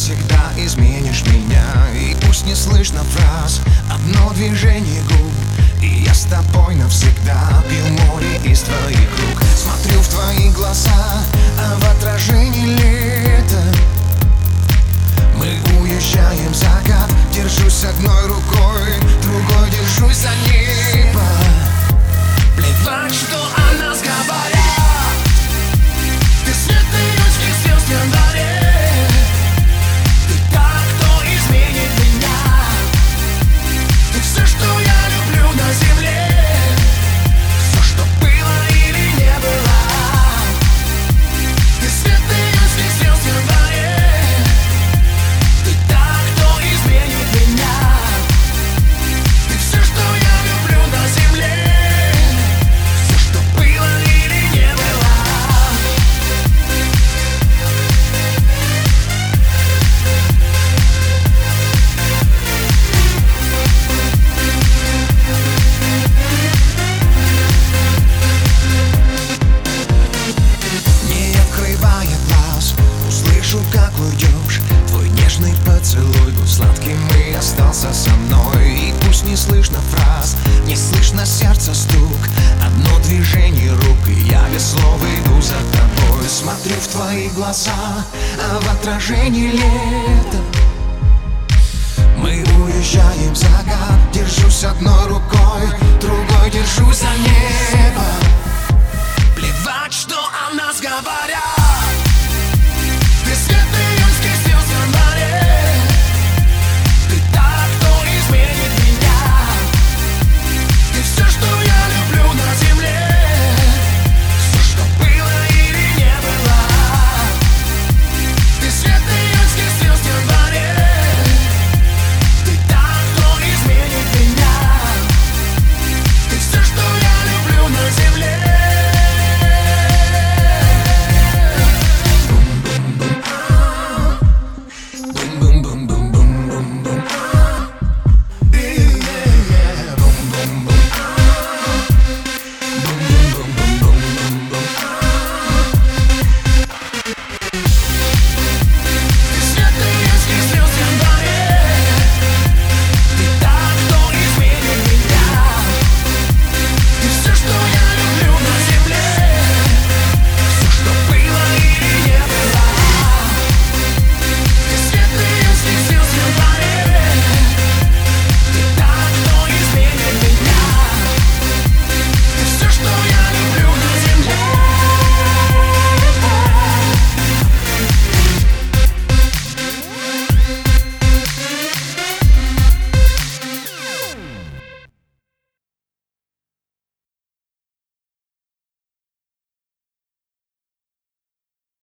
навсегда изменишь меня. И пусть не слышно фраз, одно движение губ, и я с тобой навсегда пью море из твоих рук. Смотрю в твои глаза, а в отражении лето. Мы уезжаем в закат, держусь одной рукой, другой держусь за небо. Плевать, что о нас говорят. Ты свет июньских звезд в январе. Ты та, кто изменит меня. Ты все, что я люблю на земле. Все, что было или не было. Ты свет июньских звезд в январе. Ты та, кто изменит меня. Ты все, что я люблю на земле. Все, что было или не было. Не открывая глаз, услышу, как уйдешь. Твой нежный поцелуй был сладким и остался со мной. И пусть не слышно фраз, не слышно сердца стук, одно движение рук, и я без слов иду за тобой. Смотрю в твои глаза, а в отражении лето. Мы уезжаем в закат, держусь одной рукой, другой держусь